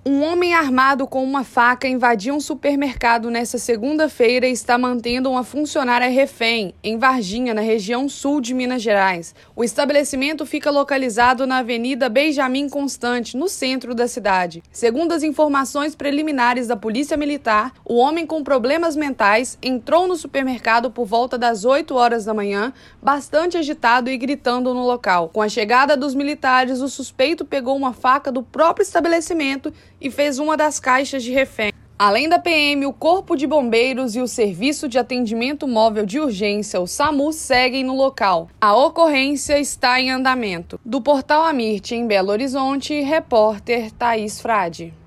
Um homem armado com uma faca invadiu um supermercado nesta segunda-feira e está mantendo uma funcionária refém, em Varginha, na região sul de Minas Gerais. O estabelecimento fica localizado na Avenida Benjamin Constant, no centro da cidade. Segundo as informações preliminares da Polícia Militar, o homem com problemas mentais entrou no supermercado por volta das 8 horas da manhã, bastante agitado e gritando no local. Com a chegada dos militares, o suspeito pegou uma faca do próprio estabelecimento e fez uma das caixas de refém. Além da PM, o Corpo de Bombeiros e o Serviço de Atendimento Móvel de Urgência, o SAMU, seguem no local. A ocorrência está em andamento. Do Portal Amirte, em Belo Horizonte, repórter Thaís Frade.